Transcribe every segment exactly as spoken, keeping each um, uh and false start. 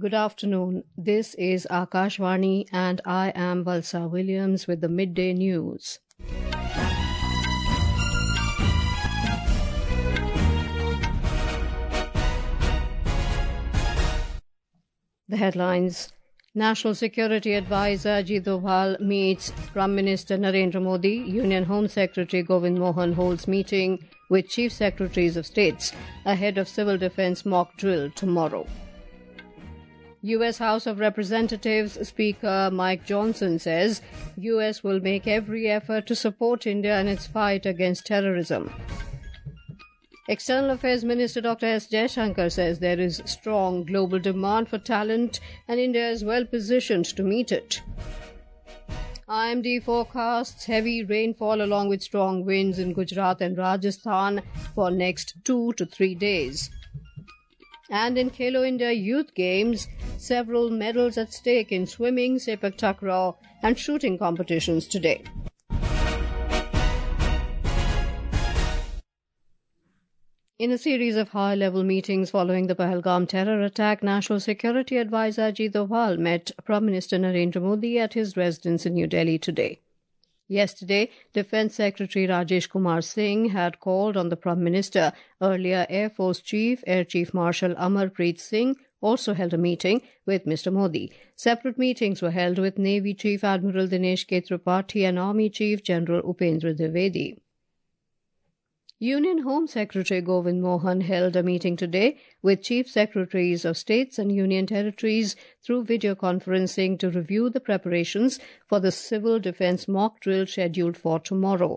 Good afternoon. This is Akashvani and I am Valsa Williams with the midday news. The headlines. National Security Advisor Ajit Doval meets Prime Minister Narendra Modi. Union Home Secretary Govind Mohan holds meeting with Chief Secretaries of States ahead of Civil Defence mock drill tomorrow. U S House of Representatives Speaker Mike Johnson says U S will make every effort to support India in its fight against terrorism. External Affairs Minister Doctor S. Jaishankar says there is strong global demand for talent and India is well positioned to meet it. I M D forecasts heavy rainfall along with strong winds in Gujarat and Rajasthan for next two to three days. And in Khelo India Youth Games, several medals at stake in swimming, sepak takraw and shooting competitions today. In a series of high-level meetings following the Pahalgam terror attack, National Security Advisor Ajit Doval met Prime Minister Narendra Modi at his residence in New Delhi today. Yesterday, Defence Secretary Rajesh Kumar Singh had called on the Prime Minister. Earlier, Air Force Chief, Air Chief Marshal Amarpreet Singh also held a meeting with Mister Modi. Separate meetings were held with Navy Chief Admiral Dinesh K. Tripathi and Army Chief General Upendra Dwivedi. Union Home Secretary Govind Mohan held a meeting today with Chief Secretaries of States and Union Territories through video conferencing to review the preparations for the Civil Defence mock drill scheduled for tomorrow.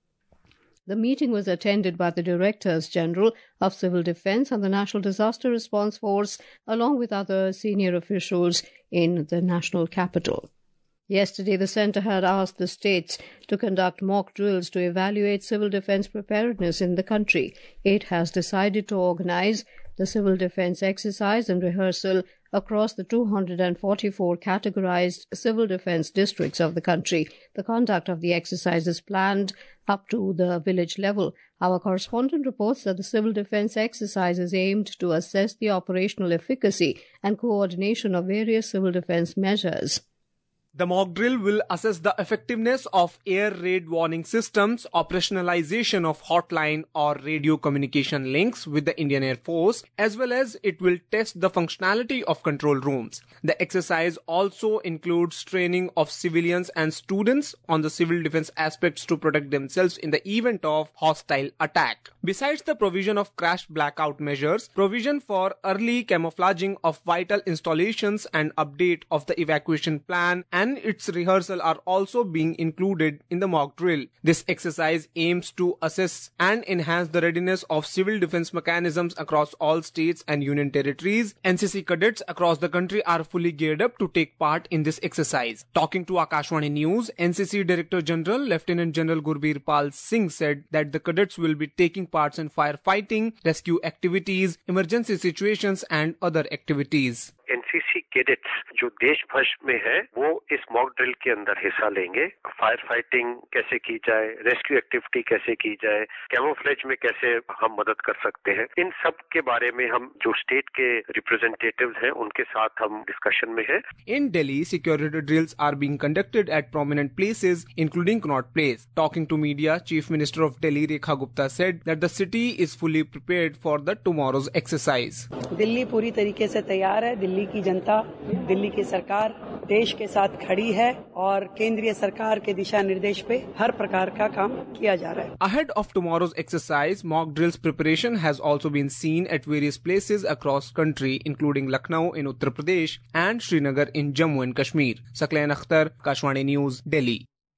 The meeting was attended by the Directors General of Civil Defence and the National Disaster Response Force, along with other senior officials in the national capital. Yesterday, the centre had asked the states to conduct mock drills to evaluate civil defence preparedness in the country. It has decided to organise the civil defence exercise and rehearsal across the two hundred forty-four categorised civil defence districts of the country. The conduct of the exercise is planned up to the village level. Our correspondent reports that the civil defence exercise is aimed to assess the operational efficacy and coordination of various civil defence measures. The mock drill will assess the effectiveness of air raid warning systems, operationalization of hotline or radio communication links with the Indian Air Force, as well as it will test the functionality of control rooms. The exercise also includes training of civilians and students on the civil defense aspects to protect themselves in the event of hostile attack. Besides the provision of crash blackout measures, provision for early camouflaging of vital installations and update of the evacuation plan and and its rehearsal are also being included in the mock drill. This exercise aims to assess and enhance the readiness of civil defense mechanisms across all states and union territories. N C C cadets across the country are fully geared up to take part in this exercise. Talking to Akashvani News, N C C Director General Lieutenant General Gurbir Pal Singh said that the cadets will be taking part in firefighting, rescue activities, emergency situations and other activities. NCC cadets जो देश भर में है वो इस mock drill के अंदर हिस्सा लेंगे। फायर फाइटिंग कैसे की जाए, रेस्क्यू एक्टिविटी कैसे की जाए, कैमोफ्लेज में कैसे हम मदद कर सकते हैं, इन सब के बारे में हम जो स्टेट के रिप्रेजेंटेटिव्स हैं उनके साथ हम डिस्कशन में हैं। In Delhi, security drills are being conducted at prominent places, including Connaught Place. Talking to media, Chief Minister of Delhi Rekha Gupta said that the city is fully prepared for the tomorrow's exercise. Delhi पूरी तरीके से तैयार है। दिल्ली की जनता, दिल्ली की सरकार देश के साथ खड़ी है और केंद्रीय सरकार के दिशा निर्देश पे हर प्रकार का काम किया जा रहा है। Ahead of tomorrow's exercise, mock drills preparation has also been seen at various places across country, including Lucknow in Uttar Pradesh and Srinagar in Jammu and Kashmir. Saklain Akhtar, Akashvani News, Delhi.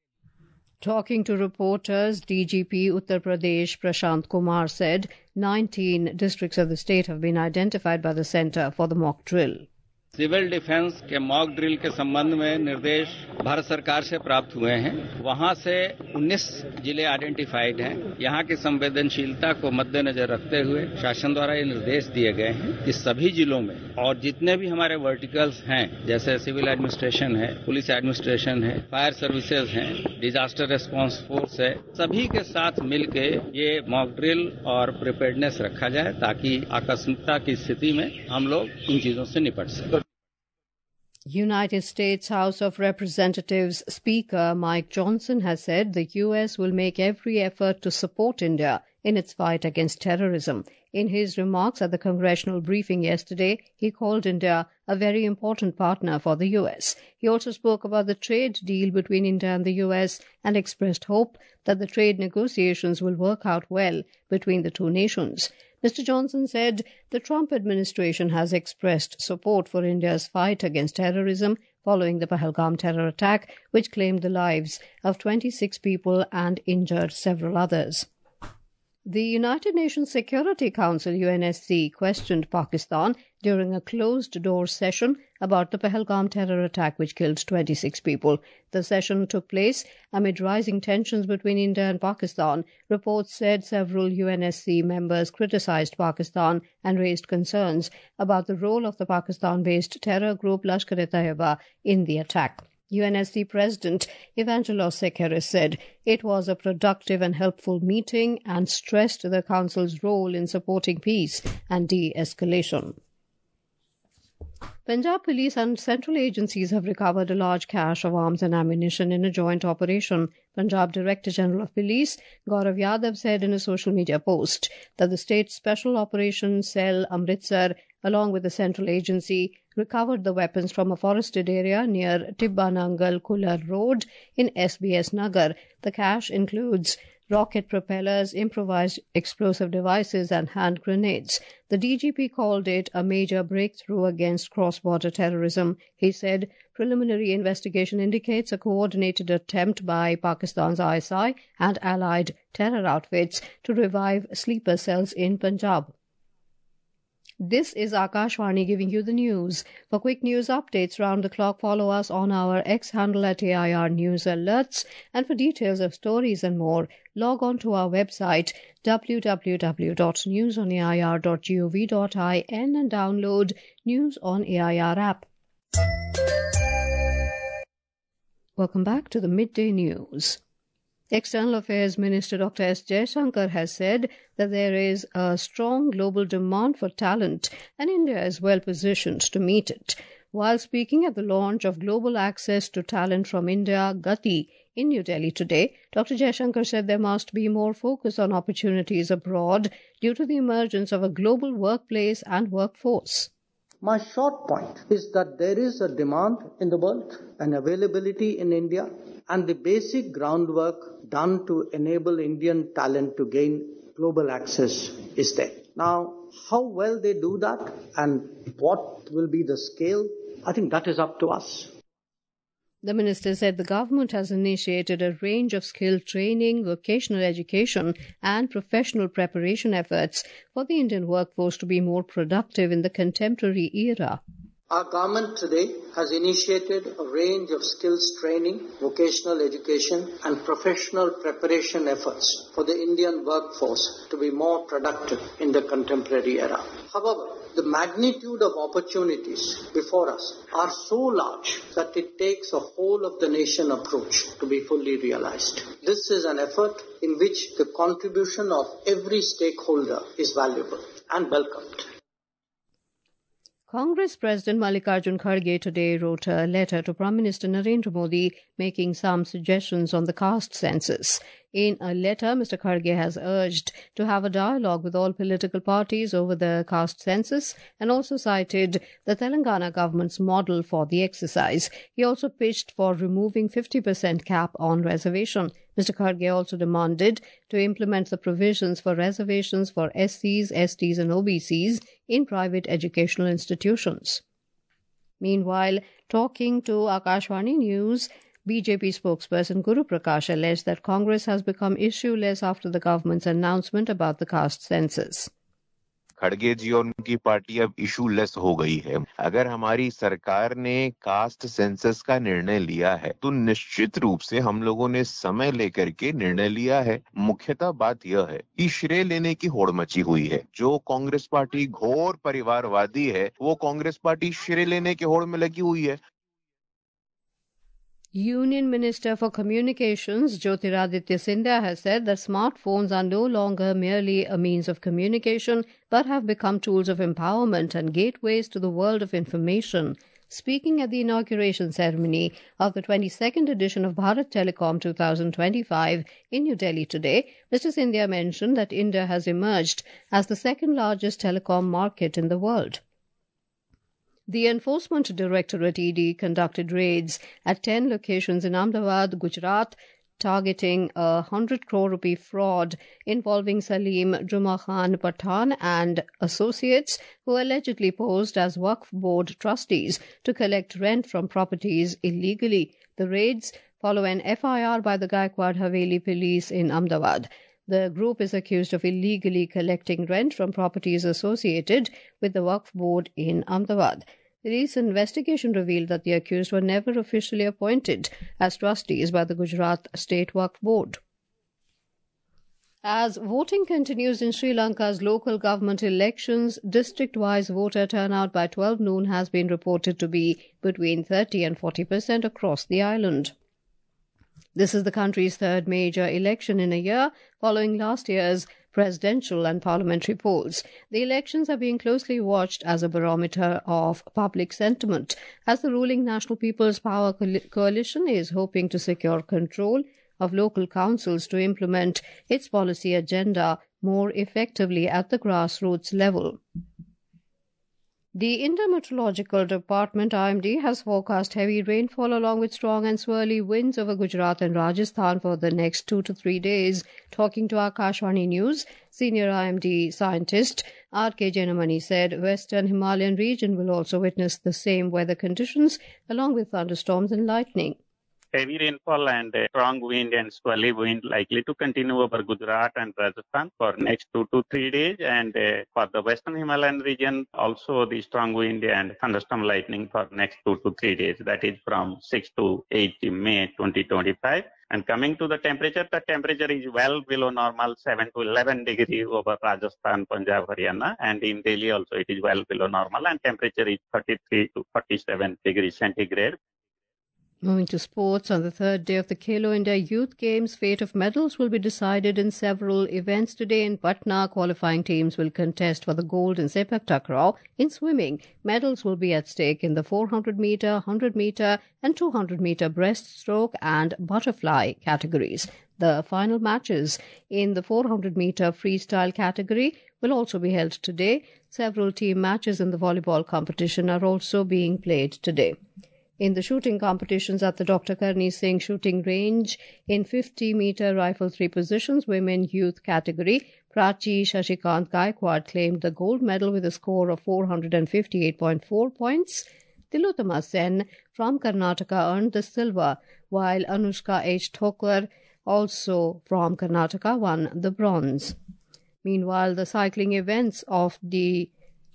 Talking to reporters, D G P Uttar Pradesh Prashant Kumar said nineteen districts of the state have been identified by the centre for the mock drill. Civil defence के mock drill के संबंध में निर्देश भारत सरकार से प्राप्त हुए हैं। वहां से उन्नीस जिले आइडेंटिफाइड हैं। यहां की संवेदनशीलता को मद्देनजर रखते हुए शासन द्वारा ये निर्देश दिए गए हैं कि सभी जिलों में और जितने भी हमारे वर्टिकल्स हैं, जैसे सिविल एडमिनिस्ट्रेशन है, पुलिस एडमिनिस्ट्रेशन है, फायर सर्विसेज हैं, डिजास्टर रिस्पांस फोर्स है, सभी के साथ मिलके ये मॉक ड्रिल और प्रिपेयर्डनेस रखा जाए ताकि आकस्मिकता की स्थिति में हम लोग इन चीजों से निपट सकें। United States House of Representatives Speaker Mike Johnson has said the U S will make every effort to support India in its fight against terrorism. In his remarks at the congressional briefing yesterday, he called India a very important partner for the U S. He also spoke about the trade deal between India and the U S and expressed hope that the trade negotiations will work out well between the two nations. Mister Johnson said the Trump administration has expressed support for India's fight against terrorism following the Pahalgam terror attack, which claimed the lives of twenty-six people and injured several others. The United Nations Security Council, U N S C, questioned Pakistan during a closed-door session about the Pahalgam terror attack which killed twenty-six people. The session took place amid rising tensions between India and Pakistan. Reports said several U N S C members criticized Pakistan and raised concerns about the role of the Pakistan-based terror group Lashkar-e-Taiba in the attack. U N S C President Evangelos Sekeres said it was a productive and helpful meeting and stressed the Council's role in supporting peace and de-escalation. Punjab Police and central agencies have recovered a large cache of arms and ammunition in a joint operation. Punjab Director General of Police Gaurav Yadav said in a social media post that the State Special Operations Cell Amritsar, along with the central agency, recovered the weapons from a forested area near Tibba Nangal Kular Road in S B S Nagar. The cache includes rocket propellers, improvised explosive devices and hand grenades. The D G P called it a major breakthrough against cross-border terrorism. He said preliminary investigation indicates a coordinated attempt by Pakistan's I S I and allied terror outfits to revive sleeper cells in Punjab. This is Akashvani giving you the news. For quick news updates round the clock, follow us on our X handle at A I R News Alerts. And for details of stories and more, log on to our website w w w dot news on a i r dot gov dot in and download News on A I R app. Welcome back to the Midday News. External Affairs Minister Doctor S. Jaishankar has said that there is a strong global demand for talent and India is well positioned to meet it. While speaking at the launch of Global Access to Talent from India, Gati, in New Delhi today, Doctor Jaishankar said there must be more focus on opportunities abroad due to the emergence of a global workplace and workforce. My short point is that there is a demand in the world, an availability in India, and the basic groundwork done to enable Indian talent to gain global access is there. Now, how well they do that and what will be the scale, I think that is up to us. The minister said the government has initiated a range of skill training, vocational education and professional preparation efforts for the Indian workforce to be more productive in the contemporary era. Our government today has initiated a range of skills training, vocational education and professional preparation efforts for the Indian workforce to be more productive in the contemporary era. However, the magnitude of opportunities before us are so large that it takes a whole of the nation approach to be fully realized. This is an effort in which the contribution of every stakeholder is valuable and welcomed. Congress President Mallikarjun Kharge today wrote a letter to Prime Minister Narendra Modi making some suggestions on the caste census. In a letter, Mister Kharge has urged to have a dialogue with all political parties over the caste census and also cited the Telangana government's model for the exercise. He also pitched for removing fifty percent cap on reservation. Mister Kharge also demanded to implement the provisions for reservations for S Cs, S Ts and O B Cs in private educational institutions. Meanwhile, talking to Akashvani News, B J P spokesperson Guru Prakash alleged that Congress has become issueless after the government's announcement about the caste census. खड़गे जी और उनकी party अब issue less हो गई है। अगर हमारी सरकार ने कास्ट सेंसस का निर्णय लिया है तो निश्चित रूप से हम लोगों ने समय लेकर के निर्णय लिया है। मुख्यतः बात यह है कि श्रेय लेने की होड़ मची हुई है। जो कांग्रेस पार्टी घोर परिवारवादी है वो कांग्रेस पार्टी श्रेय लेने की होड़ में लगी हुई है। Union Minister for Communications Jyotiraditya Scindia has said that smartphones are no longer merely a means of communication but have become tools of empowerment and gateways to the world of information. Speaking at the inauguration ceremony of the twenty-second edition of Bharat Telecom twenty twenty-five in New Delhi today, Mister Scindia mentioned that India has emerged as the second largest telecom market in the world. The Enforcement Directorate E D conducted raids at ten locations in Ahmedabad, Gujarat, targeting a one hundred crore rupee fraud involving Salim Juma Khan Pathan and associates who allegedly posed as Waqf Board trustees to collect rent from properties illegally. The raids follow an F I R by the Gaikwad Haveli police in Ahmedabad. The group is accused of illegally collecting rent from properties associated with the Waqf Board in Ahmedabad. The recent investigation revealed that the accused were never officially appointed as trustees by the Gujarat State Waqf Board. As voting continues in Sri Lanka's local government elections, district-wise voter turnout by twelve noon has been reported to be between thirty and forty percent across the island. This is the country's third major election in a year, following last year's presidential and parliamentary polls. The elections are being closely watched as a barometer of public sentiment, as the ruling National People's Power Coalition is hoping to secure control of local councils to implement its policy agenda more effectively at the grassroots level. The India Meteorological Department I M D has forecast heavy rainfall along with strong and swirly winds over Gujarat and Rajasthan for the next two to three days. Talking to Akashvani News, senior I M D scientist R K Jainamani said Western Himalayan region will also witness the same weather conditions along with thunderstorms and lightning. Heavy rainfall and uh, strong wind and swirly wind likely to continue over Gujarat and Rajasthan for next two to three days. And uh, for the Western Himalayan region, also the strong wind and thunderstorm lightning for next two to three days. That is from sixth to eighth May twenty twenty-five. And coming to the temperature, the temperature is well below normal, seven to eleven degrees over Rajasthan, Punjab, Haryana. And in Delhi also it is well below normal and temperature is thirty-three to forty-seven degrees centigrade. Moving to sports, on the third day of the Khelo India Youth Games, fate of medals will be decided in several events today in Patna. Qualifying teams will contest for the gold in Sepak Takraw. In swimming, medals will be at stake in the four hundred metre, one hundred metre and two hundred metre breaststroke and butterfly categories. The final matches in the four hundred metre freestyle category will also be held today. Several team matches in the volleyball competition are also being played today. In the shooting competitions at the Doctor Karni Singh shooting range in fifty metre rifle three positions women youth category, Prachi Shashikant Gaikwad claimed the gold medal with a score of four hundred fifty-eight point four points. Tilotama Sen from Karnataka earned the silver, while Anushka H. Thokar, also from Karnataka, won the bronze. Meanwhile, the cycling events of the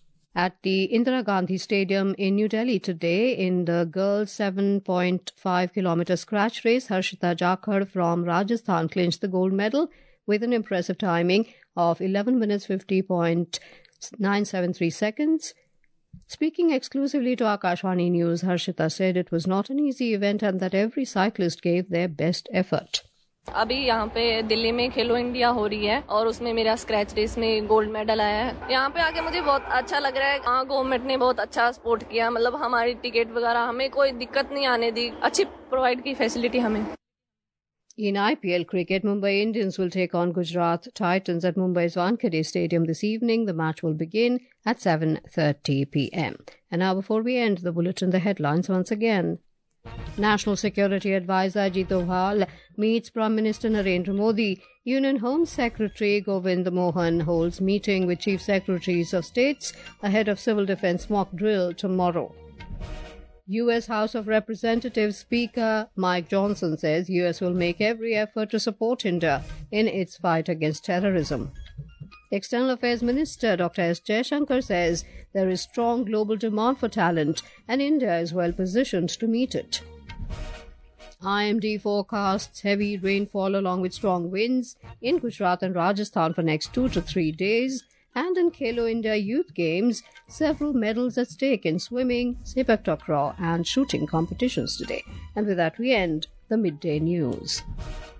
at the Indira Gandhi Stadium in New Delhi today in the girls' seven point five kilometre scratch race, Harshita Jakhar from Rajasthan clinched the gold medal with an impressive timing of eleven minutes fifty point nine seven three seconds. Speaking exclusively to Akashvani News, Harshita said it was not an easy event and that every cyclist gave their best effort. अभी यहाँ पे दिल्ली में खेलो India हो रही है और उसमें मेरा स्क्रैच रेस में गोल्ड मेडल आया है। यहाँ पे आके मुझे बहुत अच्छा लग रहा है। हाँ, गवर्नमेंट ने बहुत अच्छा सपोर्ट किया, मतलब हमारी टिकट वगैरह हमें कोई दिक्कत नहीं आने दी, अच्छी प्रोवाइड की फैसिलिटी हमें। In I P L cricket, Mumbai Indians will take on Gujarat Titans at Mumbai's Wankhede Stadium this evening. The match will begin at seven thirty p.m. And now, before we end the bulletin, the headlines once again. National Security Advisor Ajit Doval meets Prime Minister Narendra Modi. Union Home Secretary Govind Mohan holds meeting with Chief Secretaries of States ahead of Civil Defence mock drill tomorrow. U S House of Representatives Speaker Mike Johnson says U S will make every effort to support India in its fight against terrorism. External Affairs Minister Doctor S. Jaishankar says there is strong global demand for talent and India is well positioned to meet it. I M D forecasts heavy rainfall along with strong winds in Gujarat and Rajasthan for next two to three days. And in Khelo India Youth Games, several medals at stake in swimming, Sepak Takraw and shooting competitions today. And with that we end the midday news.